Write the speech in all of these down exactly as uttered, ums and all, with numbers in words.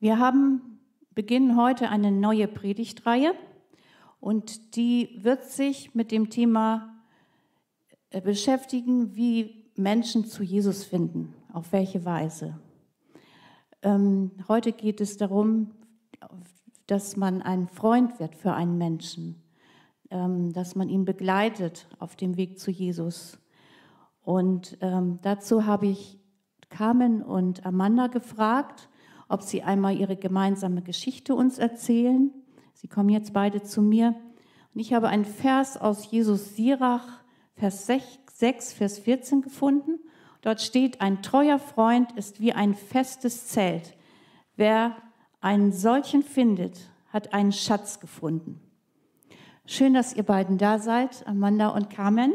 Wir haben, beginnen heute eine neue Predigtreihe und die wird sich mit dem Thema beschäftigen, wie Menschen zu Jesus finden, auf welche Weise. Ähm, heute geht es darum, dass man ein Freund wird für einen Menschen, ähm, dass man ihn begleitet auf dem Weg zu Jesus. Und ähm, dazu habe ich Carmen und Amanda gefragt, ob sie einmal ihre gemeinsame Geschichte uns erzählen. Sie kommen jetzt beide zu mir. Und ich habe einen Vers aus Jesus Sirach, Vers sechs, Vers vierzehn gefunden. Dort steht, ein treuer Freund ist wie ein festes Zelt. Wer einen solchen findet, hat einen Schatz gefunden. Schön, dass ihr beiden da seid, Amanda und Carmen.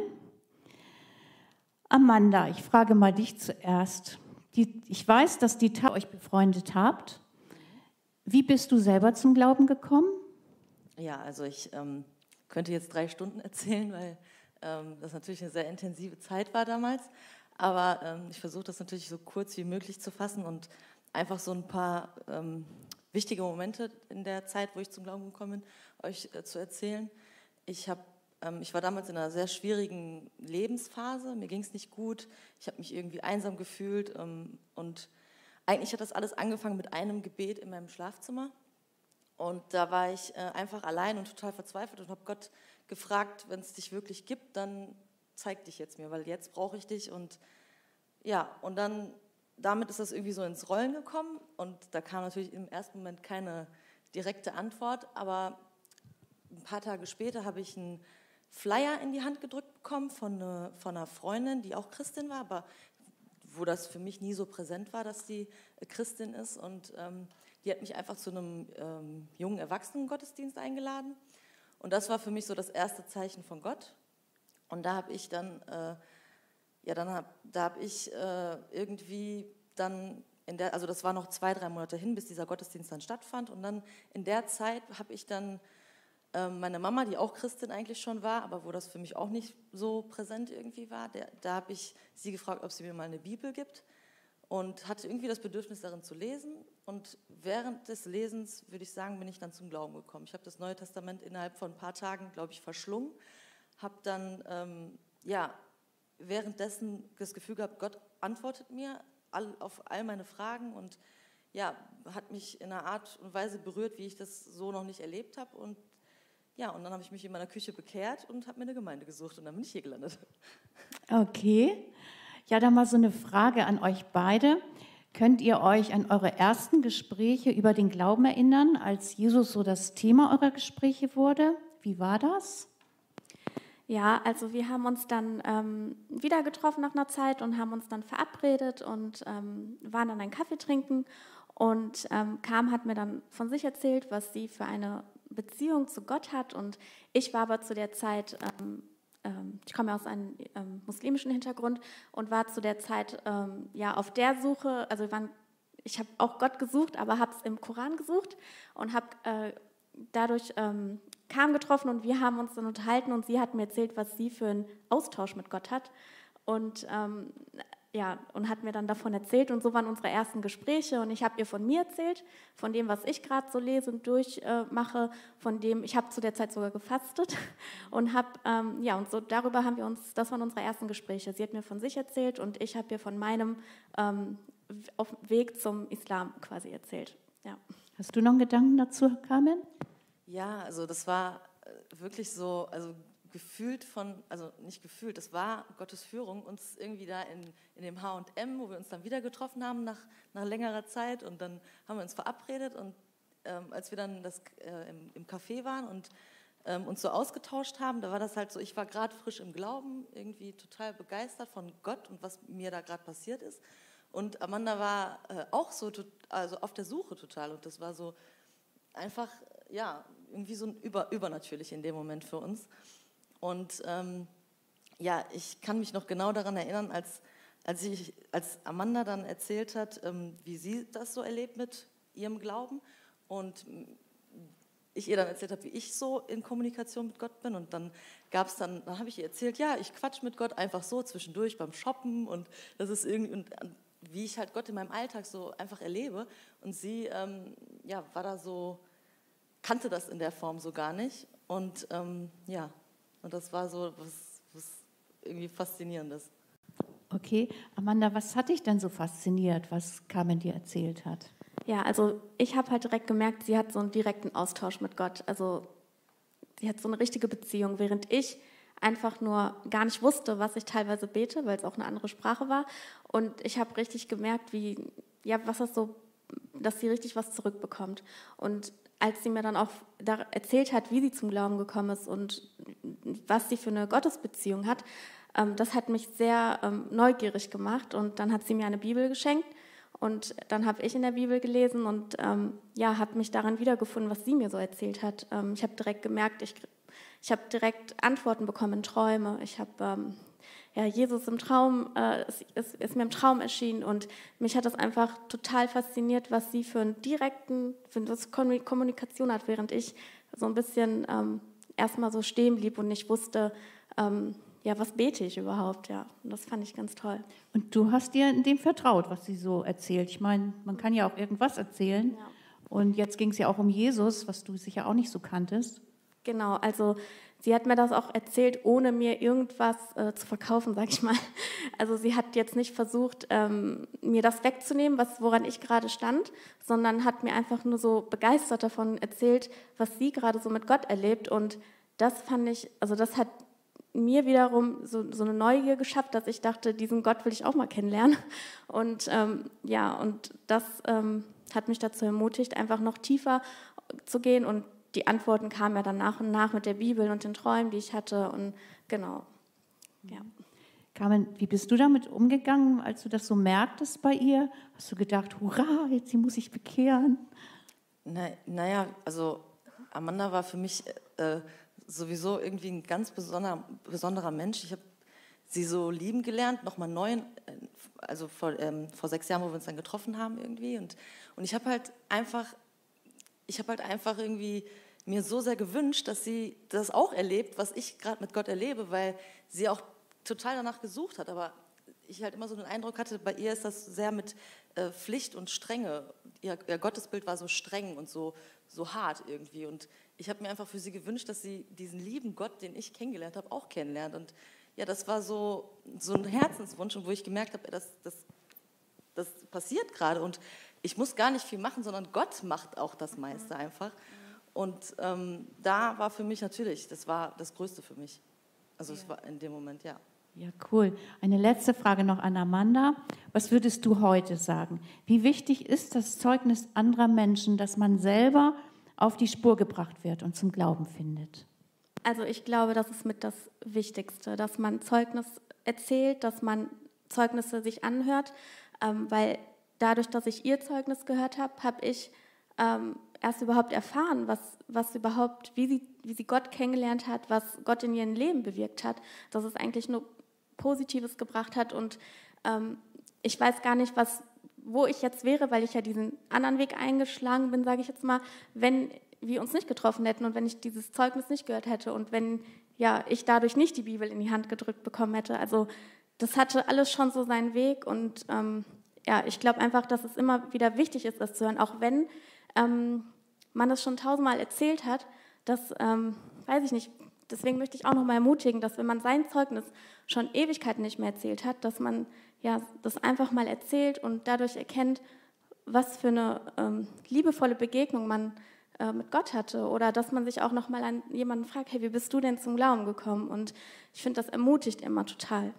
Amanda, ich frage mal dich zuerst. Die, ich weiß, dass die Tag euch befreundet habt. Wie bist du selber zum Glauben gekommen? Ja, also ich ähm, könnte jetzt drei Stunden erzählen, weil ähm, das natürlich eine sehr intensive Zeit war damals. Aber ähm, ich versuche das natürlich so kurz wie möglich zu fassen und einfach so ein paar ähm, wichtige Momente in der Zeit, wo ich zum Glauben gekommen bin, euch äh, zu erzählen. Ich habe Ich war damals in einer sehr schwierigen Lebensphase, mir ging es nicht gut, ich habe mich irgendwie einsam gefühlt und eigentlich hat das alles angefangen mit einem Gebet in meinem Schlafzimmer und da war ich einfach allein und total verzweifelt und habe Gott gefragt, wenn es dich wirklich gibt, dann zeig dich jetzt mir, weil jetzt brauche ich dich und ja, und dann damit ist das irgendwie so ins Rollen gekommen und da kam natürlich im ersten Moment keine direkte Antwort, aber ein paar Tage später habe ich einen Flyer in die Hand gedrückt bekommen von, eine, von einer Freundin, die auch Christin war, aber wo das für mich nie so präsent war, dass sie Christin ist. Und ähm, die hat mich einfach zu einem ähm, jungen Erwachsenen-Gottesdienst eingeladen. Und das war für mich so das erste Zeichen von Gott. Und da habe ich dann, äh, ja, dann hab, da habe ich äh, irgendwie dann, in der, also das war noch zwei, drei Monate hin, bis dieser Gottesdienst dann stattfand. Und dann in der Zeit habe ich dann meine Mama, die auch Christin eigentlich schon war, aber wo das für mich auch nicht so präsent irgendwie war, der, da habe ich sie gefragt, ob sie mir mal eine Bibel gibt und hatte irgendwie das Bedürfnis darin zu lesen und während des Lesens, würde ich sagen, bin ich dann zum Glauben gekommen. Ich habe das Neue Testament innerhalb von ein paar Tagen, glaube ich, verschlungen, habe dann ähm, ja, währenddessen das Gefühl gehabt, Gott antwortet mir all, auf all meine Fragen und ja, hat mich in einer Art und Weise berührt, wie ich das so noch nicht erlebt habe und ja, und dann habe ich mich in meiner Küche bekehrt und habe mir eine Gemeinde gesucht und dann bin ich hier gelandet. Okay. Ja, dann mal so eine Frage an euch beide. Könnt ihr euch an eure ersten Gespräche über den Glauben erinnern, als Jesus so das Thema eurer Gespräche wurde? Wie war das? Ja, also wir haben uns dann ähm, wieder getroffen nach einer Zeit und haben uns dann verabredet und ähm, waren dann einen Kaffee trinken. Und ähm, Carmen hat mir dann von sich erzählt, was sie für eine Beziehung zu Gott hat. Und ich war aber zu der Zeit, ähm, ähm, ich komme aus einem ähm, muslimischen Hintergrund und war zu der Zeit ähm, ja auf der Suche, also wir waren, ich habe auch Gott gesucht, aber habe es im Koran gesucht und habe äh, dadurch ähm, Carmen getroffen und wir haben uns dann unterhalten und sie hat mir erzählt, was sie für einen Austausch mit Gott hat. Und ähm, Ja, und hat mir dann davon erzählt und so waren unsere ersten Gespräche und ich habe ihr von mir erzählt, von dem, was ich gerade so lese und durchmache, äh, von dem, ich habe zu der Zeit sogar gefastet und habe, ähm, ja, und so darüber haben wir uns, das waren unsere ersten Gespräche. Sie hat mir von sich erzählt und ich habe ihr von meinem ähm, auf Weg zum Islam quasi erzählt, ja. Hast du noch einen Gedanken dazu, Carmen? Ja, also das war wirklich so, also gefühlt von, also nicht gefühlt, das war Gottes Führung, uns irgendwie da in, in dem H und M, wo wir uns dann wieder getroffen haben nach, nach längerer Zeit und dann haben wir uns verabredet und ähm, als wir dann das, äh, im, im Café waren und ähm, uns so ausgetauscht haben, da war das halt so, ich war gerade frisch im Glauben, irgendwie total begeistert von Gott und was mir da gerade passiert ist und Amanda war äh, auch so, also auf der Suche total und das war so einfach, ja, irgendwie so ein über, übernatürlich in dem Moment für uns. Und ähm, ja, ich kann mich noch genau daran erinnern, als, als, ich, als Amanda dann erzählt hat, ähm, wie sie das so erlebt mit ihrem Glauben und ich ihr dann erzählt habe, wie ich so in Kommunikation mit Gott bin und dann gab es dann, dann habe ich ihr erzählt, ja, ich quatsch mit Gott einfach so zwischendurch beim Shoppen und das ist irgendwie, und wie ich halt Gott in meinem Alltag so einfach erlebe. Und sie ähm, ja, war da so, kannte das in der Form so gar nicht. Und ähm, ja, und das war so was, was irgendwie Faszinierendes. Okay, Amanda, was hat dich denn so fasziniert, was Carmen dir erzählt hat? Ja, also ich habe halt direkt gemerkt, sie hat so einen direkten Austausch mit Gott. Also sie hat so eine richtige Beziehung, während ich einfach nur gar nicht wusste, was ich teilweise bete, weil es auch eine andere Sprache war. Und ich habe richtig gemerkt, wie, ja, was das so, dass sie richtig was zurückbekommt. Und als sie mir dann auch da erzählt hat, wie sie zum Glauben gekommen ist und was sie für eine Gottesbeziehung hat, ähm, das hat mich sehr ähm, neugierig gemacht. Und dann hat sie mir eine Bibel geschenkt. Und dann habe ich in der Bibel gelesen und ähm, ja, habe mich daran wiedergefunden, was sie mir so erzählt hat. Ähm, ich habe direkt gemerkt, ich, ich habe direkt Antworten bekommen in Träume. Ich habe ähm, ja, Jesus im Traum, äh, es, es ist mir im Traum erschienen und mich hat das einfach total fasziniert, was sie für einen direkten, für eine Kommunikation hat, während ich so ein bisschen ähm, erstmal so stehen blieb und nicht wusste, ähm, ja, was bete ich überhaupt, ja. Und das fand ich ganz toll. Und du hast dir in dem vertraut, was sie so erzählt. Ich meine, man kann ja auch irgendwas erzählen. Ja. Und jetzt ging es ja auch um Jesus, was du sicher auch nicht so kanntest. Genau, also sie hat mir das auch erzählt, ohne mir irgendwas äh, zu verkaufen, sag ich mal. Also sie hat jetzt nicht versucht, ähm, mir das wegzunehmen, was, woran ich gerade stand, sondern hat mir einfach nur so begeistert davon erzählt, was sie gerade so mit Gott erlebt. Und das fand ich, also das hat mir wiederum so, so eine Neugier geschafft, dass ich dachte, diesen Gott will ich auch mal kennenlernen. Und ähm, ja, und das ähm, hat mich dazu ermutigt, einfach noch tiefer zu gehen. Und die Antworten kamen ja dann nach und nach mit der Bibel und den Träumen, die ich hatte. Und genau, ja. Carmen, wie bist du damit umgegangen, als du das so merktest bei ihr? Hast du gedacht, hurra, jetzt sie muss sich bekehren? Na, naja, also Amanda war für mich äh, sowieso irgendwie ein ganz besonderer, besonderer Mensch. Ich habe sie so lieben gelernt, nochmal neu, also vor, ähm, vor sechs Jahren, wo wir uns dann getroffen haben irgendwie. Und, und ich habe halt einfach, ich habe halt einfach irgendwie mir so sehr gewünscht, dass sie das auch erlebt, was ich gerade mit Gott erlebe, weil sie auch total danach gesucht hat. Aber ich halt immer so den Eindruck hatte, bei ihr ist das sehr mit äh, Pflicht und Strenge. Ihr, ihr Gottesbild war so streng und so, so hart irgendwie. Und ich habe mir einfach für sie gewünscht, dass sie diesen lieben Gott, den ich kennengelernt habe, auch kennenlernt. Und ja, das war so, so ein Herzenswunsch, und wo ich gemerkt habe, das, das, das passiert gerade. Und ich muss gar nicht viel machen, sondern Gott macht auch das meiste einfach. Und ähm, da war für mich natürlich, das war das Größte für mich. Also es war in dem Moment, ja. Ja, cool. Eine letzte Frage noch an Amanda. Was würdest du heute sagen? Wie wichtig ist das Zeugnis anderer Menschen, dass man selber auf die Spur gebracht wird und zum Glauben findet? Also ich glaube, das ist mit das Wichtigste, dass man Zeugnis erzählt, dass man Zeugnisse sich anhört, ähm, weil dadurch, dass ich ihr Zeugnis gehört habe, habe ich ähm, erst überhaupt erfahren, was, was überhaupt, wie sie, wie sie Gott kennengelernt hat, was Gott in ihrem Leben bewirkt hat, dass es eigentlich nur Positives gebracht hat. Und ähm, ich weiß gar nicht, was, wo ich jetzt wäre, weil ich ja diesen anderen Weg eingeschlagen bin, sage ich jetzt mal, wenn wir uns nicht getroffen hätten und wenn ich dieses Zeugnis nicht gehört hätte und wenn ja, ich dadurch nicht die Bibel in die Hand gedrückt bekommen hätte. Also das hatte alles schon so seinen Weg und ähm, ja, ich glaube einfach, dass es immer wieder wichtig ist, das zu hören, auch wenn ähm, man es schon tausendmal erzählt hat, dass, ähm, weiß ich nicht, deswegen möchte ich auch nochmal ermutigen, dass wenn man sein Zeugnis schon Ewigkeiten nicht mehr erzählt hat, dass man ja, das einfach mal erzählt und dadurch erkennt, was für eine ähm, liebevolle Begegnung man äh, mit Gott hatte oder dass man sich auch nochmal an jemanden fragt, hey, wie bist du denn zum Glauben gekommen? Und ich finde, das ermutigt immer total.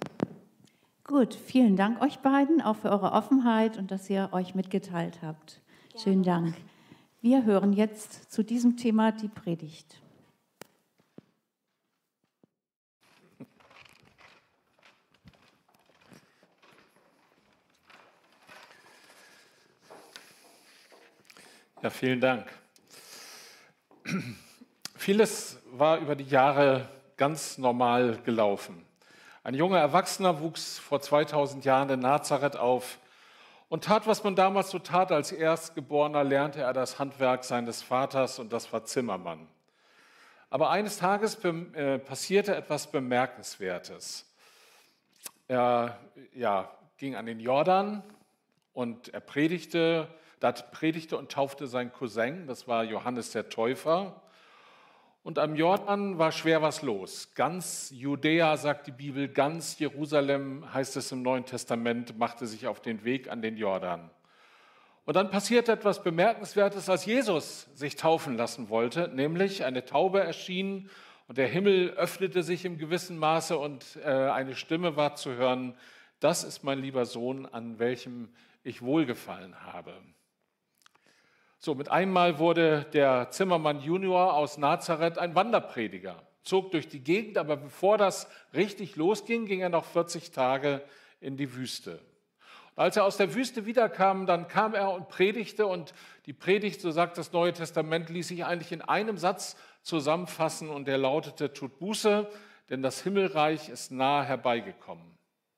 Gut, vielen Dank euch beiden, auch für eure Offenheit und dass ihr euch mitgeteilt habt. Gerne. Schönen Dank. Wir hören jetzt zu diesem Thema die Predigt. Ja, vielen Dank. Vieles war über die Jahre ganz normal gelaufen. Ein junger Erwachsener wuchs vor zweitausend Jahren in Nazareth auf und tat, was man damals so tat. Als Erstgeborener lernte er das Handwerk seines Vaters und das war Zimmermann. Aber eines Tages äh, passierte etwas Bemerkenswertes. Er ja, ging an den Jordan, und er predigte, da predigte und taufte sein Cousin, das war Johannes der Täufer. Und am Jordan war schwer was los. Ganz Judäa, sagt die Bibel, ganz Jerusalem, heißt es im Neuen Testament, machte sich auf den Weg an den Jordan. Und dann passierte etwas Bemerkenswertes, als Jesus sich taufen lassen wollte, nämlich eine Taube erschien und der Himmel öffnete sich im gewissen Maße und äh, eine Stimme war zu hören: Das ist mein lieber Sohn, an welchem ich wohlgefallen habe. So, mit einmal wurde der Zimmermann Junior aus Nazareth ein Wanderprediger, zog durch die Gegend, aber bevor das richtig losging, ging er noch vierzig Tage in die Wüste. Und als er aus der Wüste wiederkam, dann kam er und predigte, und die Predigt, so sagt das Neue Testament, ließ sich eigentlich in einem Satz zusammenfassen, und der lautete: Tut Buße, denn das Himmelreich ist nahe herbeigekommen.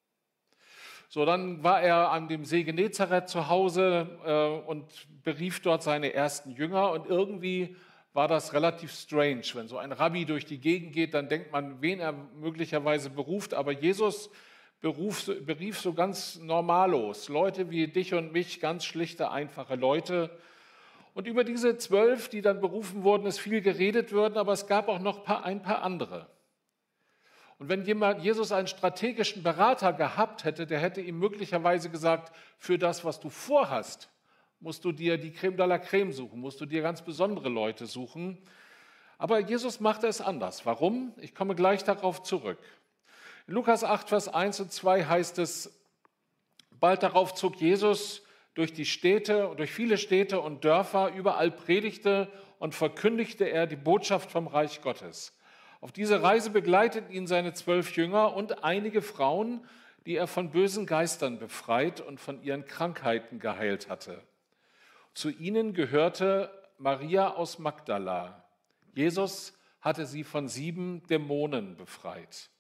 So, dann war er an dem See Genezareth zu Hause äh, und berief dort seine ersten Jünger. Und irgendwie war das relativ strange. Wenn so ein Rabbi durch die Gegend geht, dann denkt man, wen er möglicherweise beruft. Aber Jesus beruf, berief so ganz normallos Leute wie dich und mich, ganz schlichte, einfache Leute. Und über diese zwölf, die dann berufen wurden, ist viel geredet worden, aber es gab auch noch ein paar andere. Und wenn jemand, Jesus einen strategischen Berater gehabt hätte, der hätte ihm möglicherweise gesagt: Für das, was du vorhast, musst du dir die Creme de la Creme suchen, musst du dir ganz besondere Leute suchen. Aber Jesus machte es anders. Warum? Ich komme gleich darauf zurück. In Lukas acht, Vers eins und zwei heißt es: Bald darauf zog Jesus durch die Städte, durch viele Städte und Dörfer, überall predigte und verkündigte er die Botschaft vom Reich Gottes. Auf diese Reise begleiteten ihn seine zwölf Jünger und einige Frauen, die er von bösen Geistern befreit und von ihren Krankheiten geheilt hatte. Zu ihnen gehörte Maria aus Magdala. Jesus hatte sie von sieben Dämonen befreit.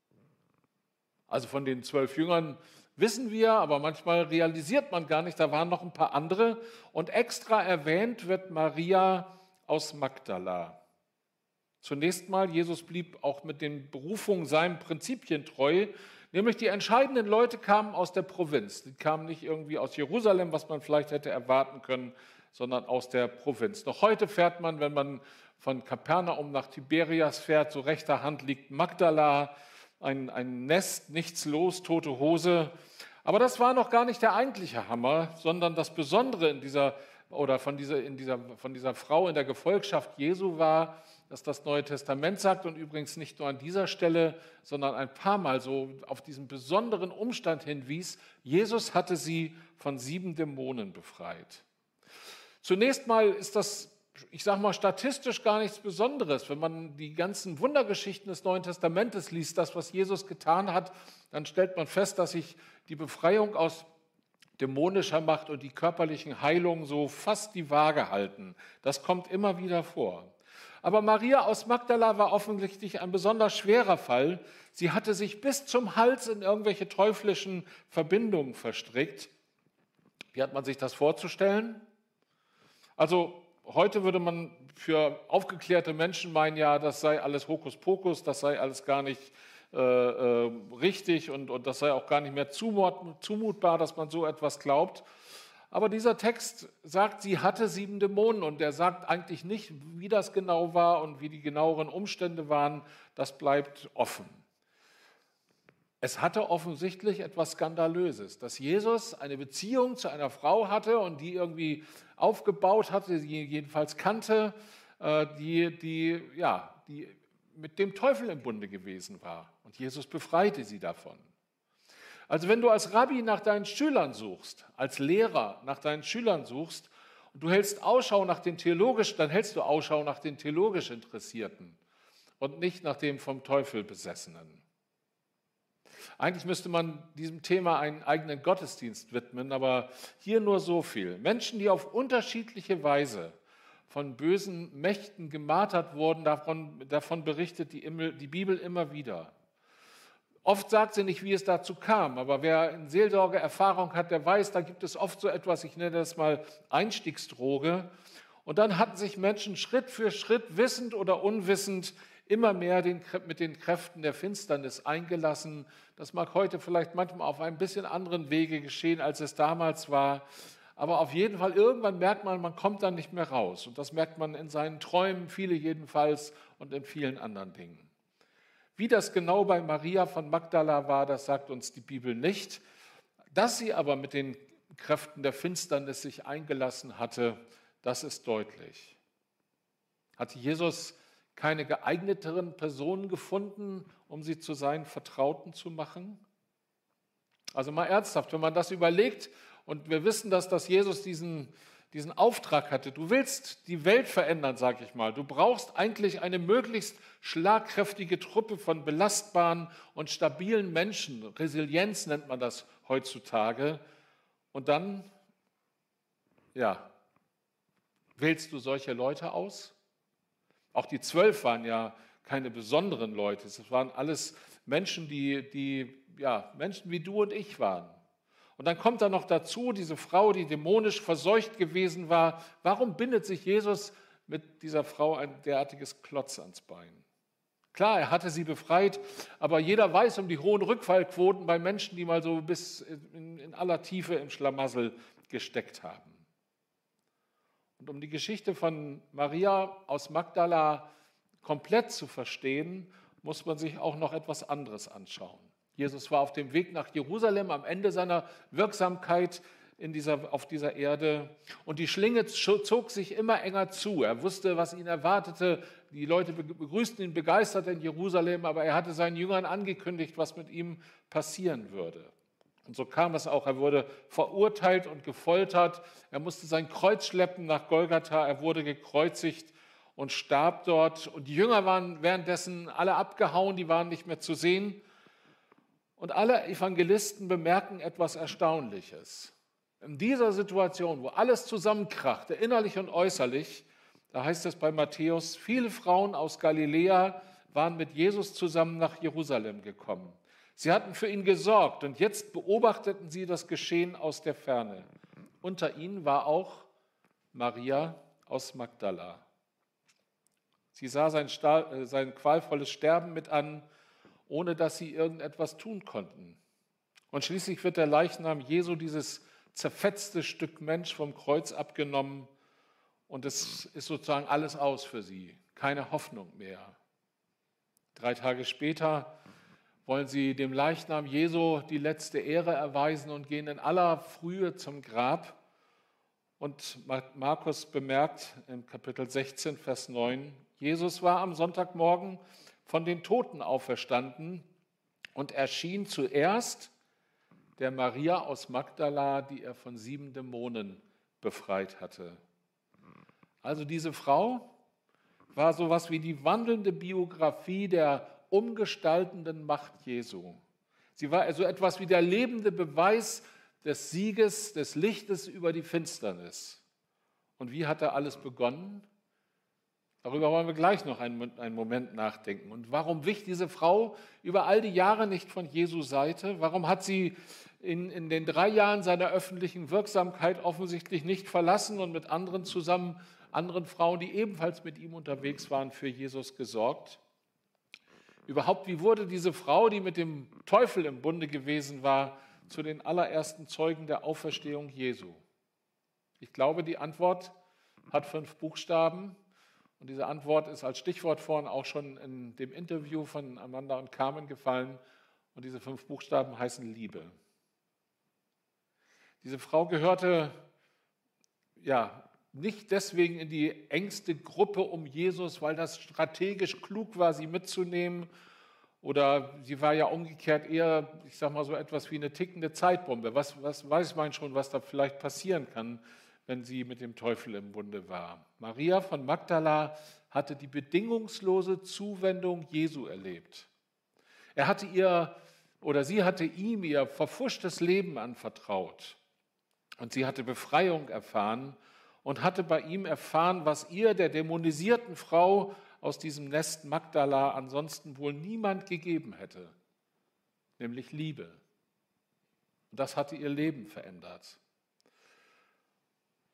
Also von den zwölf Jüngern wissen wir, aber manchmal realisiert man gar nicht, da waren noch ein paar andere. Und extra erwähnt wird Maria aus Magdala. Zunächst mal, Jesus blieb auch mit den Berufungen seinen Prinzipien treu, nämlich die entscheidenden Leute kamen aus der Provinz. Die kamen nicht irgendwie aus Jerusalem, was man vielleicht hätte erwarten können, sondern aus der Provinz. Noch heute fährt man, wenn man von Kapernaum nach Tiberias fährt, so rechter Hand liegt Magdala, ein, ein Nest, nichts los, tote Hose. Aber das war noch gar nicht der eigentliche Hammer, sondern das Besondere in dieser, oder von dieser, in dieser, von dieser Frau in der Gefolgschaft Jesu war, dass das Neue Testament sagt, und übrigens nicht nur an dieser Stelle, sondern ein paar Mal so auf diesen besonderen Umstand hinwies: Jesus hatte sie von sieben Dämonen befreit. Zunächst mal ist das, ich sage mal, statistisch gar nichts Besonderes. Wenn man die ganzen Wundergeschichten des Neuen Testamentes liest, das, was Jesus getan hat, dann stellt man fest, dass sich die Befreiung aus dämonischer Macht und die körperlichen Heilungen so fast die Waage halten. Das kommt immer wieder vor. Aber Maria aus Magdala war offensichtlich ein besonders schwerer Fall. Sie hatte sich bis zum Hals in irgendwelche teuflischen Verbindungen verstrickt. Wie hat man sich das vorzustellen? Also heute würde man für aufgeklärte Menschen meinen, ja, das sei alles Hokuspokus, das sei alles gar nicht äh, äh, richtig und, und das sei auch gar nicht mehr zumut, zumutbar, dass man so etwas glaubt. Aber dieser Text sagt, sie hatte sieben Dämonen, und er sagt eigentlich nicht, wie das genau war und wie die genaueren Umstände waren. Das bleibt offen. Es hatte offensichtlich etwas Skandalöses, dass Jesus eine Beziehung zu einer Frau hatte und die irgendwie aufgebaut hatte, die jedenfalls kannte, die, die, ja, die mit dem Teufel im Bunde gewesen war. Und Jesus befreite sie davon. Also wenn du als Rabbi nach deinen Schülern suchst, als Lehrer nach deinen Schülern suchst und du hältst Ausschau nach den theologisch, dann hältst du Ausschau nach den theologisch Interessierten und nicht nach dem vom Teufel Besessenen. Eigentlich müsste man diesem Thema einen eigenen Gottesdienst widmen, aber hier nur so viel. Menschen, die auf unterschiedliche Weise von bösen Mächten gemartert wurden, davon, davon berichtet die, die Bibel immer wieder. Oft sagt sie nicht, wie es dazu kam, aber wer in Seelsorge Erfahrung hat, der weiß, da gibt es oft so etwas, ich nenne das mal Einstiegsdroge. Und dann hatten sich Menschen Schritt für Schritt, wissend oder unwissend, immer mehr den, mit den Kräften der Finsternis eingelassen. Das mag heute vielleicht manchmal auf einem bisschen anderen Wege geschehen, als es damals war. Aber auf jeden Fall, irgendwann merkt man, man kommt da nicht mehr raus. Und das merkt man in seinen Träumen, viele jedenfalls, und in vielen anderen Dingen. Wie das genau bei Maria von Magdala war, das sagt uns die Bibel nicht. Dass sie aber mit den Kräften der Finsternis sich eingelassen hatte, das ist deutlich. Hatte Jesus keine geeigneteren Personen gefunden, um sie zu seinen Vertrauten zu machen? Also mal ernsthaft, wenn man das überlegt, und wir wissen, dass, dass Jesus diesen, diesen Auftrag hatte. Du willst die Welt verändern, sage ich mal. Du brauchst eigentlich eine möglichst schlagkräftige Truppe von belastbaren und stabilen Menschen. Resilienz nennt man das heutzutage. Und dann, ja, wählst du solche Leute aus? Auch die Zwölf waren ja keine besonderen Leute. Es waren alles Menschen, die, die ja, Menschen wie du und ich waren. Und dann kommt da noch dazu diese Frau, die dämonisch verseucht gewesen war. Warum bindet sich Jesus mit dieser Frau ein derartiges Klotz ans Bein? Klar, er hatte sie befreit, aber jeder weiß um die hohen Rückfallquoten bei Menschen, die mal so bis in, in aller Tiefe im Schlamassel gesteckt haben. Und um die Geschichte von Maria aus Magdala komplett zu verstehen, muss man sich auch noch etwas anderes anschauen. Jesus war auf dem Weg nach Jerusalem am Ende seiner Wirksamkeit in dieser, auf dieser Erde. Und die Schlinge zog sich immer enger zu. Er wusste, was ihn erwartete. Die Leute begrüßten ihn begeistert in Jerusalem, aber er hatte seinen Jüngern angekündigt, was mit ihm passieren würde. Und so kam es auch. Er wurde verurteilt und gefoltert. Er musste sein Kreuz schleppen nach Golgatha. Er wurde gekreuzigt und starb dort. Und die Jünger waren währenddessen alle abgehauen, die waren nicht mehr zu sehen. Und alle Evangelisten bemerken etwas Erstaunliches. In dieser Situation, wo alles zusammenkrachte, innerlich und äußerlich, da heißt es bei Matthäus, viele Frauen aus Galiläa waren mit Jesus zusammen nach Jerusalem gekommen. Sie hatten für ihn gesorgt und jetzt beobachteten sie das Geschehen aus der Ferne. Unter ihnen war auch Maria aus Magdala. Sie sah sein, sein qualvolles Sterben mit an, ohne dass sie irgendetwas tun konnten. Und schließlich wird der Leichnam Jesu, dieses zerfetzte Stück Mensch, vom Kreuz abgenommen und es ist sozusagen alles aus für sie, keine Hoffnung mehr. Drei Tage später wollen sie dem Leichnam Jesu die letzte Ehre erweisen und gehen in aller Frühe zum Grab. Und Markus bemerkt im Kapitel sechzehn, Vers neun, Jesus war am Sonntagmorgen von den Toten auferstanden und erschien zuerst der Maria aus Magdala, die er von sieben Dämonen befreit hatte. Also diese Frau war sowas wie die wandelnde Biografie der umgestaltenden Macht Jesu. Sie war also etwas wie der lebende Beweis des Sieges, des Lichtes über die Finsternis. Und wie hat da alles begonnen? Darüber wollen wir gleich noch einen, einen Moment nachdenken. Und warum wich diese Frau über all die Jahre nicht von Jesu Seite? Warum hat sie in, in den drei Jahren seiner öffentlichen Wirksamkeit offensichtlich nicht verlassen und mit anderen zusammen, anderen Frauen, die ebenfalls mit ihm unterwegs waren, für Jesus gesorgt? Überhaupt, wie wurde diese Frau, die mit dem Teufel im Bunde gewesen war, zu den allerersten Zeugen der Auferstehung Jesu? Ich glaube, die Antwort hat fünf Buchstaben. Und diese Antwort ist als Stichwort vorhin auch schon in dem Interview von Amanda und Carmen gefallen. Und diese fünf Buchstaben heißen Liebe. Diese Frau gehörte ja nicht deswegen in die engste Gruppe um Jesus, weil das strategisch klug war, sie mitzunehmen. Oder sie war ja umgekehrt eher, ich sage mal so etwas wie eine tickende Zeitbombe. Was, was weiß man schon, was da vielleicht passieren kann, wenn sie mit dem Teufel im Bunde war. Maria von Magdala hatte die bedingungslose Zuwendung Jesu erlebt. Er hatte ihr oder sie hatte ihm ihr verfuschtes Leben anvertraut. Und sie hatte Befreiung erfahren und hatte bei ihm erfahren, was ihr, der dämonisierten Frau aus diesem Nest Magdala, ansonsten wohl niemand gegeben hätte, nämlich Liebe. Und das hatte ihr Leben verändert.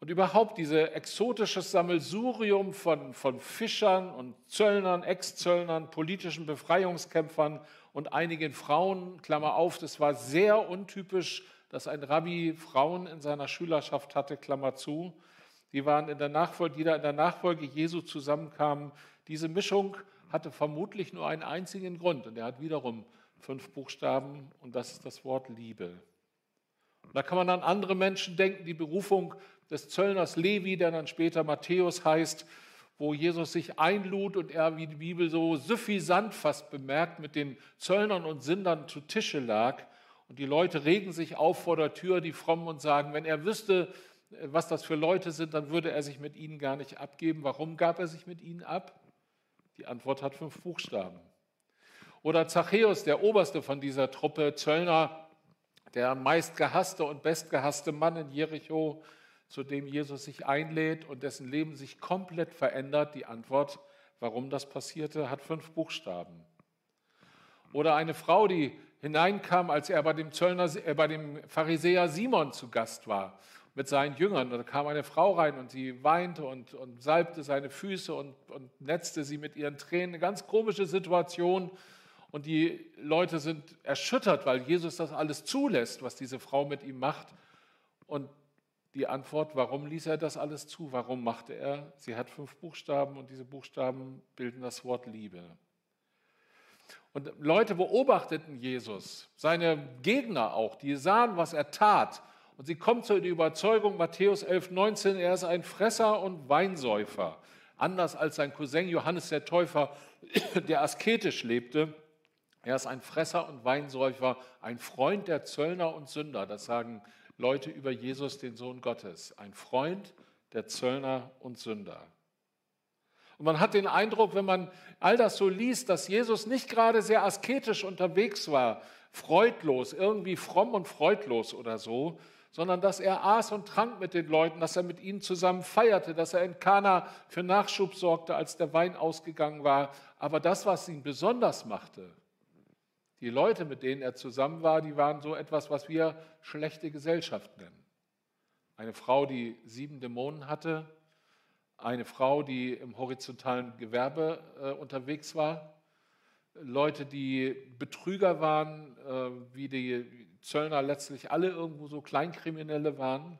Und überhaupt dieses exotische Sammelsurium von, von Fischern und Zöllnern, Ex-Zöllnern, politischen Befreiungskämpfern und einigen Frauen, Klammer auf, das war sehr untypisch, dass ein Rabbi Frauen in seiner Schülerschaft hatte, Klammer zu. Die waren in der Nachfolge, die da in der Nachfolge Jesu zusammenkamen. Diese Mischung hatte vermutlich nur einen einzigen Grund und der hat wiederum fünf Buchstaben und das ist das Wort Liebe. Und da kann man an andere Menschen denken, die Berufung des Zöllners Levi, der dann später Matthäus heißt, wo Jesus sich einlud und er, wie die Bibel so suffisant fast bemerkt, mit den Zöllnern und Sündern zu Tische lag. Und die Leute regen sich auf vor der Tür, die Frommen, und sagen, wenn er wüsste, was das für Leute sind, dann würde er sich mit ihnen gar nicht abgeben. Warum gab er sich mit ihnen ab? Die Antwort hat fünf Buchstaben. Oder Zachäus, der oberste von dieser Truppe Zöllner, der meistgehasste und bestgehasste Mann in Jericho, zu dem Jesus sich einlädt und dessen Leben sich komplett verändert. Die Antwort, warum das passierte, hat fünf Buchstaben. Oder eine Frau, die hineinkam, als er bei dem Zöllner, äh, bei dem Pharisäer Simon zu Gast war, mit seinen Jüngern. Da kam eine Frau rein und sie weinte und, und salbte seine Füße und, und netzte sie mit ihren Tränen. Eine ganz komische Situation. Und die Leute sind erschüttert, weil Jesus das alles zulässt, was diese Frau mit ihm macht. Und die Antwort, warum ließ er das alles zu? Warum machte er? Sie hat fünf Buchstaben und diese Buchstaben bilden das Wort Liebe. Und Leute beobachteten Jesus, seine Gegner auch, die sahen, was er tat. Und sie kommen zu der Überzeugung, Matthäus elf, neunzehn, er ist ein Fresser und Weinsäufer. Anders als sein Cousin Johannes der Täufer, der asketisch lebte. Er ist ein Fresser und Weinsäufer, ein Freund der Zöllner und Sünder. Das sagen Leute über Jesus, den Sohn Gottes. Ein Freund der Zöllner und Sünder. Und man hat den Eindruck, wenn man all das so liest, dass Jesus nicht gerade sehr asketisch unterwegs war, freudlos, irgendwie fromm und freudlos oder so, sondern dass er aß und trank mit den Leuten, dass er mit ihnen zusammen feierte, dass er in Kana für Nachschub sorgte, als der Wein ausgegangen war. Aber das, was ihn besonders machte, die Leute, mit denen er zusammen war, die waren so etwas, was wir schlechte Gesellschaft nennen. Eine Frau, die sieben Dämonen hatte, eine Frau, die im horizontalen Gewerbe äh, unterwegs war, Leute, die Betrüger waren, äh, wie die Zöllner letztlich alle irgendwo so Kleinkriminelle waren.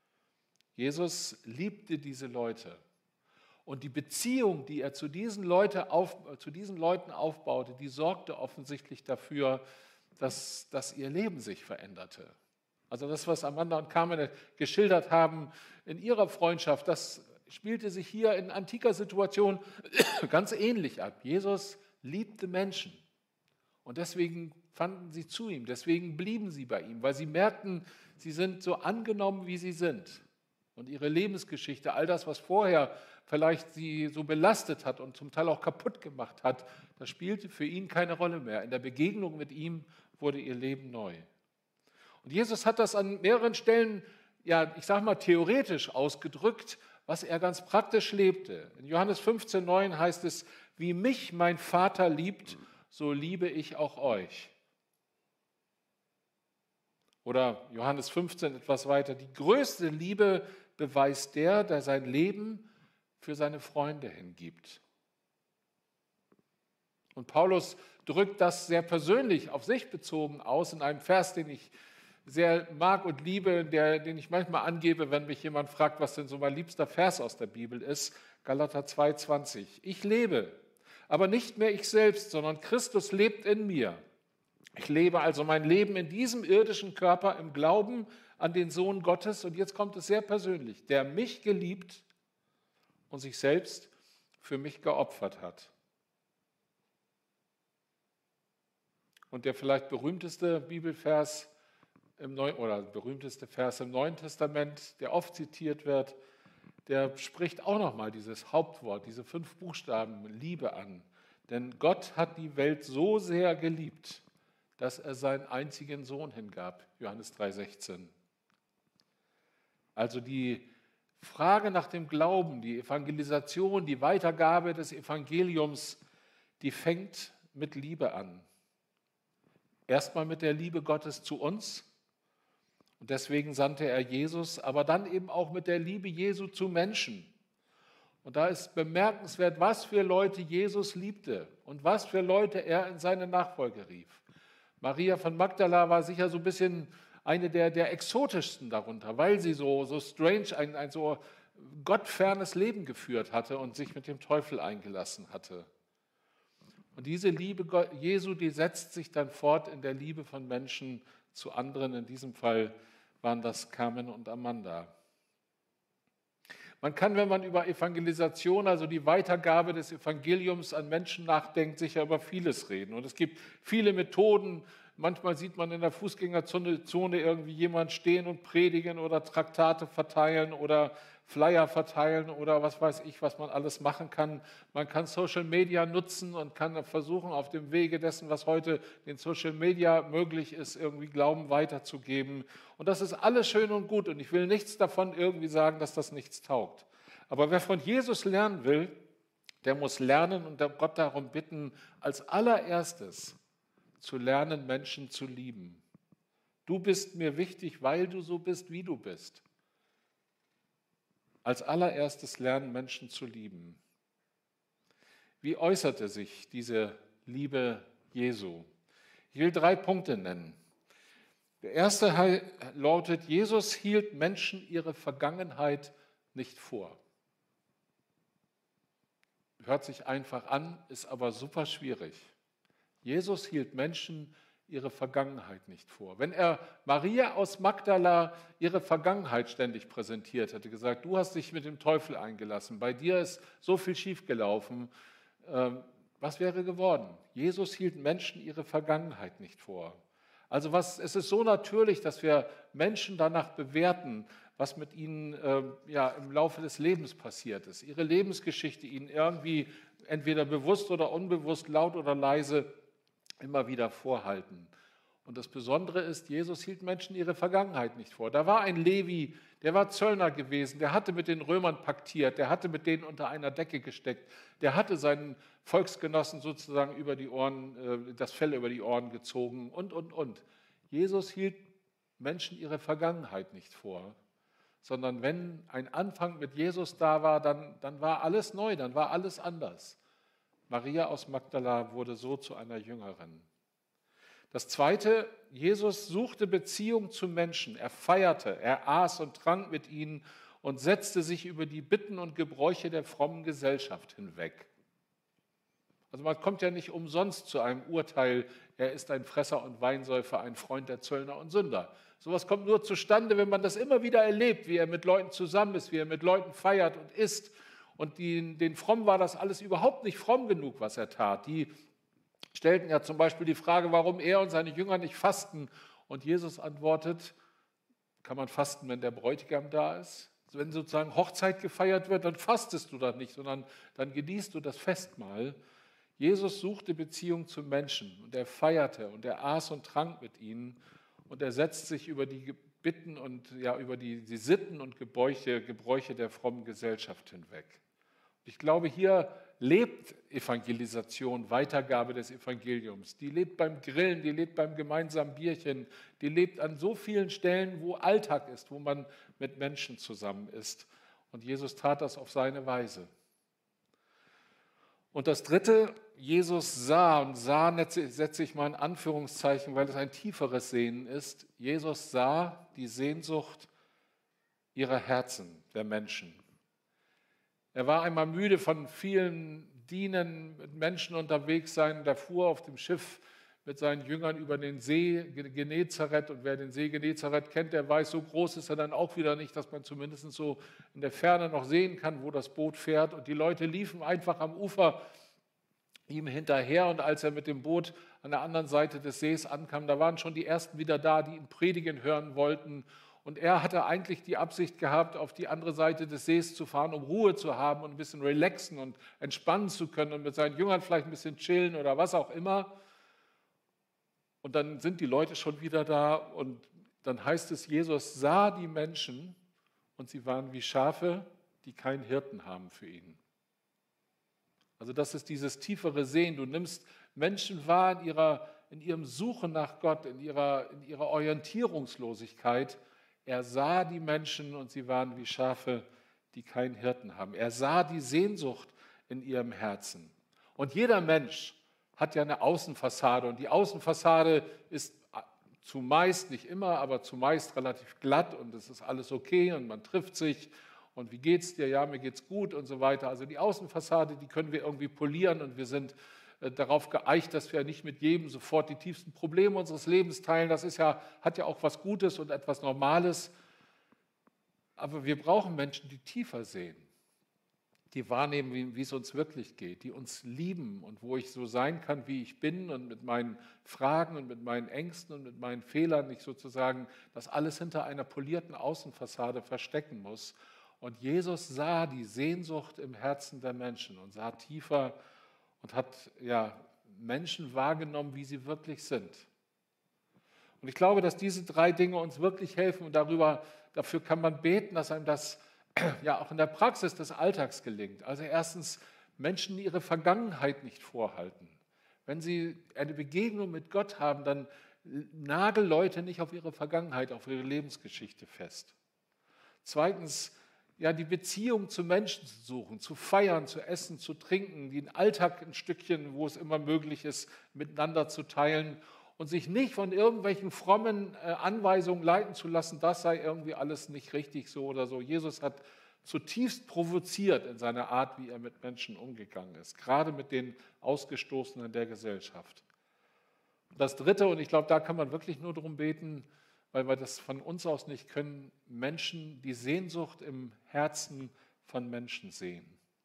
Jesus liebte diese Leute. Und die Beziehung, die er zu diesen, Leute auf, zu diesen Leuten aufbaute, die sorgte offensichtlich dafür, dass, dass ihr Leben sich veränderte. Also das, was Amanda und Carmen geschildert haben in ihrer Freundschaft, das spielte sich hier in antiker Situation ganz ähnlich ab. Jesus liebte Menschen und deswegen fanden sie zu ihm, deswegen blieben sie bei ihm, weil sie merkten, sie sind so angenommen, wie sie sind. Und ihre Lebensgeschichte, all das, was vorher vielleicht sie so belastet hat und zum Teil auch kaputt gemacht hat, das spielte für ihn keine Rolle mehr. In der Begegnung mit ihm wurde ihr Leben neu. Und Jesus hat das an mehreren Stellen, ja, ich sage mal theoretisch ausgedrückt, was er ganz praktisch lebte. In Johannes fünfzehn, neun heißt es, wie mich mein Vater liebt, so liebe ich auch euch. Oder Johannes fünfzehn etwas weiter, die größte Liebe beweist der, der sein Leben für seine Freunde hingibt. Und Paulus drückt das sehr persönlich auf sich bezogen aus in einem Vers, den ich sehr mag und liebe, der, den ich manchmal angebe, wenn mich jemand fragt, was denn so mein liebster Vers aus der Bibel ist. Galater zwei, zwanzig. Ich lebe, aber nicht mehr ich selbst, sondern Christus lebt in mir. Ich lebe also mein Leben in diesem irdischen Körper im Glauben an den Sohn Gottes. Und jetzt kommt es sehr persönlich, der mich geliebt und sich selbst für mich geopfert hat. Und der vielleicht berühmteste Bibelvers im Neuen, oder berühmteste Vers im Neuen Testament, der oft zitiert wird, der spricht auch nochmal dieses Hauptwort, diese fünf Buchstaben Liebe an. Denn Gott hat die Welt so sehr geliebt, dass er seinen einzigen Sohn hingab, Johannes drei, sechzehn. Also die Frage nach dem Glauben, die Evangelisation, die Weitergabe des Evangeliums, die fängt mit Liebe an. Erstmal mit der Liebe Gottes zu uns Und deswegen sandte er Jesus, aber dann eben auch mit der Liebe Jesu zu Menschen. Und da ist bemerkenswert, was für Leute Jesus liebte und was für Leute er in seine Nachfolge rief. Maria von Magdala war sicher so ein bisschen eine der, der exotischsten darunter, weil sie so, so strange, ein, ein so gottfernes Leben geführt hatte und sich mit dem Teufel eingelassen hatte. Und diese Liebe Jesu, die setzt sich dann fort in der Liebe von Menschen zu anderen. In diesem Fall waren das Carmen und Amanda. Man kann, wenn man über Evangelisation, also die Weitergabe des Evangeliums an Menschen nachdenkt, sicher über vieles reden. Und es gibt viele Methoden. Manchmal sieht man in der Fußgängerzone irgendwie jemanden stehen und predigen oder Traktate verteilen oder Flyer verteilen oder was weiß ich, was man alles machen kann. Man kann Social Media nutzen und kann versuchen, auf dem Wege dessen, was heute in Social Media möglich ist, irgendwie Glauben weiterzugeben. Und das ist alles schön und gut. Und ich will nichts davon irgendwie sagen, dass das nichts taugt. Aber wer von Jesus lernen will, der muss lernen und Gott darum bitten, als allererstes zu lernen, Menschen zu lieben. Du bist mir wichtig, weil du so bist, wie du bist. Als allererstes lernen, Menschen zu lieben. Wie äußerte sich diese Liebe Jesu? Ich will drei Punkte nennen. Der erste lautet, Jesus hielt Menschen ihre Vergangenheit nicht vor. Hört sich einfach an, ist aber super schwierig. Jesus hielt Menschen ihre Vergangenheit nicht vor. Wenn er Maria aus Magdala ihre Vergangenheit ständig präsentiert hätte, gesagt, du hast dich mit dem Teufel eingelassen, bei dir ist so viel schiefgelaufen, was wäre geworden? Jesus hielt Menschen ihre Vergangenheit nicht vor. Also was, es ist so natürlich, dass wir Menschen danach bewerten, was mit ihnen äh, ja, im Laufe des Lebens passiert ist. Ihre Lebensgeschichte ihnen irgendwie entweder bewusst oder unbewusst, laut oder leise immer wieder vorhalten. Und das Besondere ist, Jesus hielt Menschen ihre Vergangenheit nicht vor. Da war ein Levi, der war Zöllner gewesen, der hatte mit den Römern paktiert, der hatte mit denen unter einer Decke gesteckt, der hatte seinen Volksgenossen sozusagen über die Ohren, das Fell über die Ohren gezogen und, und, und. Jesus hielt Menschen ihre Vergangenheit nicht vor, sondern wenn ein Anfang mit Jesus da war, dann, dann war alles neu, dann war alles anders. Maria aus Magdala wurde so zu einer Jüngerin. Das Zweite, Jesus suchte Beziehung zu Menschen. Er feierte, er aß und trank mit ihnen und setzte sich über die Bitten und Gebräuche der frommen Gesellschaft hinweg. Also man kommt ja nicht umsonst zu einem Urteil, er ist ein Fresser und Weinsäufer, ein Freund der Zöllner und Sünder. Sowas kommt nur zustande, wenn man das immer wieder erlebt, wie er mit Leuten zusammen ist, wie er mit Leuten feiert und isst. Und die, den Frommen war das alles überhaupt nicht fromm genug, was er tat. Die stellten ja zum Beispiel die Frage, warum er und seine Jünger nicht fasten. Und Jesus antwortet, kann man fasten, wenn der Bräutigam da ist? Wenn sozusagen Hochzeit gefeiert wird, dann fastest du dann nicht, sondern dann genießt du das Festmahl. Jesus suchte Beziehung zu Menschen und er feierte und er aß und trank mit ihnen und er setzt sich über die Bitten und ja, über die, die Sitten und Gebräuche, Gebräuche der frommen Gesellschaft hinweg. Ich glaube, hier lebt Evangelisation, Weitergabe des Evangeliums. Die lebt beim Grillen, die lebt beim gemeinsamen Bierchen, die lebt an so vielen Stellen, wo Alltag ist, wo man mit Menschen zusammen ist. Und Jesus tat das auf seine Weise. Und das Dritte, Jesus sah, und sah setze ich mal in Anführungszeichen, weil es ein tieferes Sehen ist. Jesus sah die Sehnsucht ihrer Herzen, der Menschen. Er war einmal müde von vielen Dienen, mit Menschen unterwegs sein. Der fuhr auf dem Schiff mit seinen Jüngern über den See Genezareth. Und wer den See Genezareth kennt, der weiß, so groß ist er dann auch wieder nicht, dass man zumindest so in der Ferne noch sehen kann, wo das Boot fährt. Und die Leute liefen einfach am Ufer ihm hinterher. Und als er mit dem Boot an der anderen Seite des Sees ankam, da waren schon die Ersten wieder da, die ihn predigen hören wollten. Und er hatte eigentlich die Absicht gehabt, auf die andere Seite des Sees zu fahren, um Ruhe zu haben und ein bisschen relaxen und entspannen zu können und mit seinen Jüngern vielleicht ein bisschen chillen oder was auch immer. Und dann sind die Leute schon wieder da und dann heißt es, Jesus sah die Menschen und sie waren wie Schafe, die keinen Hirten haben für ihn. Also das ist dieses tiefere Sehen. Du nimmst Menschen wahr in ihrer, in ihrem Suchen nach Gott, in ihrer, in ihrer Orientierungslosigkeit. Er sah die Menschen und sie waren wie Schafe, die keinen Hirten haben. Er sah die Sehnsucht in ihrem Herzen. Und jeder Mensch hat ja eine Außenfassade und die Außenfassade ist zumeist, nicht immer, aber zumeist relativ glatt und es ist alles okay und man trifft sich und wie geht's dir? Ja, mir geht's gut und so weiter. Also die Außenfassade, die können wir irgendwie polieren und wir sind äh, darauf geeicht, dass wir nicht mit jedem sofort die tiefsten Probleme unseres Lebens teilen. Das ist ja, hat ja auch was Gutes und etwas Normales. Aber wir brauchen Menschen, die tiefer sehen, die wahrnehmen, wie, wie es uns wirklich geht, die uns lieben und wo ich so sein kann, wie ich bin und mit meinen Fragen und mit meinen Ängsten und mit meinen Fehlern nicht sozusagen das alles hinter einer polierten Außenfassade verstecken muss. Und Jesus sah die Sehnsucht im Herzen der Menschen und sah tiefer und hat ja, Menschen wahrgenommen, wie sie wirklich sind. Und ich glaube, dass diese drei Dinge uns wirklich helfen und darüber, dafür kann man beten, dass einem das ja auch in der Praxis des Alltags gelingt. Also erstens, Menschen, die ihre Vergangenheit nicht vorhalten. Wenn sie eine Begegnung mit Gott haben, dann nageln Leute nicht auf ihre Vergangenheit, auf ihre Lebensgeschichte fest. Zweitens, ja, die Beziehung zu Menschen zu suchen, zu feiern, zu essen, zu trinken, den Alltag ein Stückchen, wo es immer möglich ist, miteinander zu teilen und sich nicht von irgendwelchen frommen äh, Anweisungen leiten zu lassen, das sei irgendwie alles nicht richtig so oder so. Jesus hat zutiefst provoziert in seiner Art, wie er mit Menschen umgegangen ist, gerade mit den Ausgestoßenen der Gesellschaft. Und das Dritte, und ich glaube, da kann man wirklich nur darum beten, weil wir das von uns aus nicht können, Menschen, die Sehnsucht im Herzen von Menschen sehen.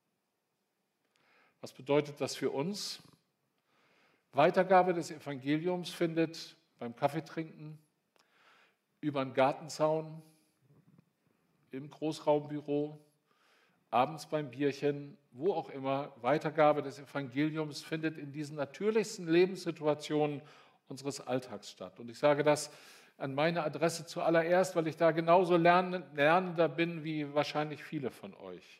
Was bedeutet das für uns? Weitergabe des Evangeliums findet beim Kaffeetrinken, über einen Gartenzaun, im Großraumbüro, abends beim Bierchen, wo auch immer. Weitergabe des Evangeliums findet in diesen natürlichsten Lebenssituationen unseres Alltags statt. Und ich sage das an meine Adresse zuallererst, weil ich da genauso lernender bin wie wahrscheinlich viele von euch.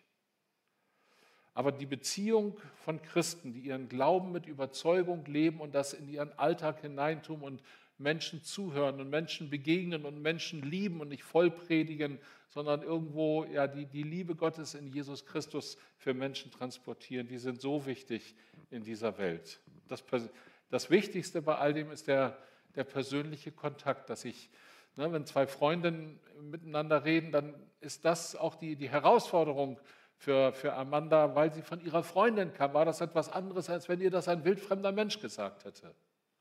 Aber die Beziehung von Christen, die ihren Glauben mit Überzeugung leben und das in ihren Alltag hineintun und Menschen zuhören und Menschen begegnen und Menschen lieben und nicht voll predigen, sondern irgendwo ja, die, die Liebe Gottes in Jesus Christus für Menschen transportieren, die sind so wichtig in dieser Welt. Das, das Wichtigste bei all dem ist der, der persönliche Kontakt, dass ich, ne, wenn zwei Freundinnen miteinander reden, dann ist das auch die, die Herausforderung, Für, für Amanda, weil sie von ihrer Freundin kam, war das etwas anderes, als wenn ihr das ein wildfremder Mensch gesagt hätte.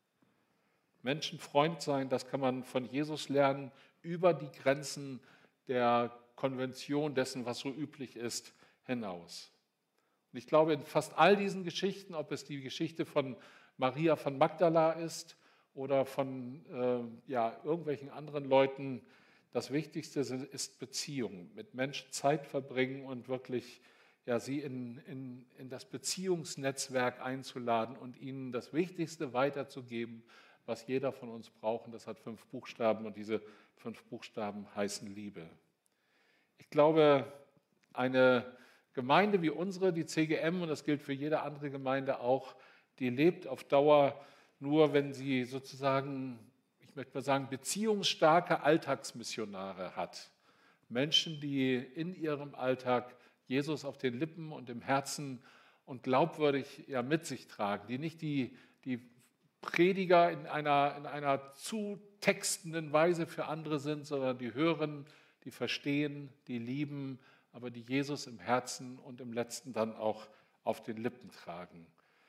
Menschenfreund sein, das kann man von Jesus lernen, über die Grenzen der Konvention dessen, was so üblich ist, hinaus. Und ich glaube, in fast all diesen Geschichten, ob es die Geschichte von Maria von Magdala ist oder von äh, ja, irgendwelchen anderen Leuten, das Wichtigste ist Beziehung, mit Menschen Zeit verbringen und wirklich ja, sie in, in, in das Beziehungsnetzwerk einzuladen und ihnen das Wichtigste weiterzugeben, was jeder von uns braucht. Und das hat fünf Buchstaben und diese fünf Buchstaben heißen Liebe. Ich glaube, eine Gemeinde wie unsere, die C G M, und das gilt für jede andere Gemeinde auch, die lebt auf Dauer nur, wenn sie sozusagen, ich möchte mal sagen, beziehungsstarke Alltagsmissionare hat. Menschen, die in ihrem Alltag Jesus auf den Lippen und im Herzen und glaubwürdig ja, mit sich tragen, die nicht die, die Prediger in einer, in einer zutextenden Weise für andere sind, sondern die hören, die verstehen, die lieben, aber die Jesus im Herzen und im Letzten dann auch auf den Lippen tragen.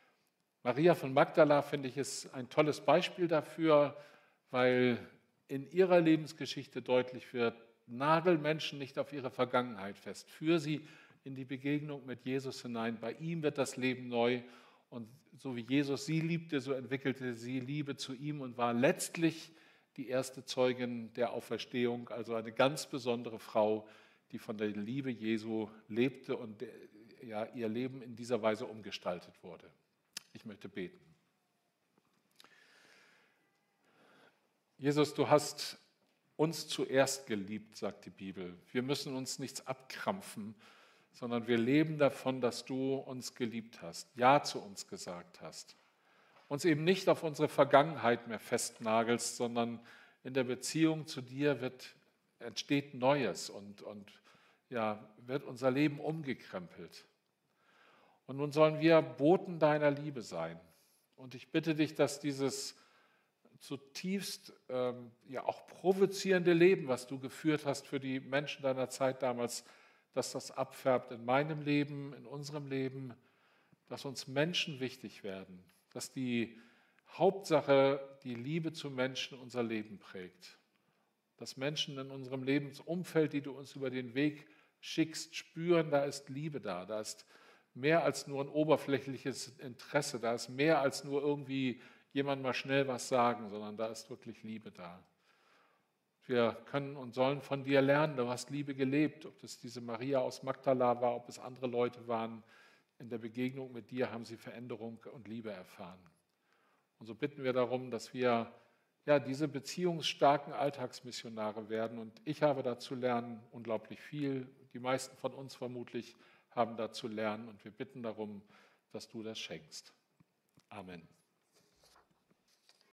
Maria von Magdala, finde ich, ist ein tolles Beispiel dafür, weil in ihrer Lebensgeschichte deutlich wird, nagel Menschen nicht auf ihre Vergangenheit fest. Führ sie in die Begegnung mit Jesus hinein. Bei ihm wird das Leben neu. Und so wie Jesus sie liebte, so entwickelte sie Liebe zu ihm und war letztlich die erste Zeugin der Auferstehung, also eine ganz besondere Frau, die von der Liebe Jesu lebte und ja, ihr Leben in dieser Weise umgestaltet wurde. Ich möchte beten. Jesus, du hast uns zuerst geliebt, sagt die Bibel. Wir müssen uns nichts abkrampfen, sondern wir leben davon, dass du uns geliebt hast, Ja zu uns gesagt hast. Uns eben nicht auf unsere Vergangenheit mehr festnagelst, sondern in der Beziehung zu dir wird entsteht Neues und, und ja, wird unser Leben umgekrempelt. Und nun sollen wir Boten deiner Liebe sein. Und ich bitte dich, dass dieses zutiefst ähm, ja auch provozierende Leben, was du geführt hast für die Menschen deiner Zeit damals, dass das abfärbt in meinem Leben, in unserem Leben, dass uns Menschen wichtig werden, dass die Hauptsache die Liebe zu Menschen unser Leben prägt. Dass Menschen in unserem Lebensumfeld, die du uns über den Weg schickst, spüren, da ist Liebe da, da ist mehr als nur ein oberflächliches Interesse, da ist mehr als nur irgendwie jemand mal schnell was sagen, sondern da ist wirklich Liebe da. Wir können und sollen von dir lernen, du hast Liebe gelebt, ob das diese Maria aus Magdala war, ob es andere Leute waren. In der Begegnung mit dir haben sie Veränderung und Liebe erfahren. Und so bitten wir darum, dass wir ja, diese beziehungsstarken Alltagsmissionare werden. Und ich habe da zu lernen unglaublich viel. Die meisten von uns vermutlich haben da zu lernen. Und wir bitten darum, dass du das schenkst. Amen.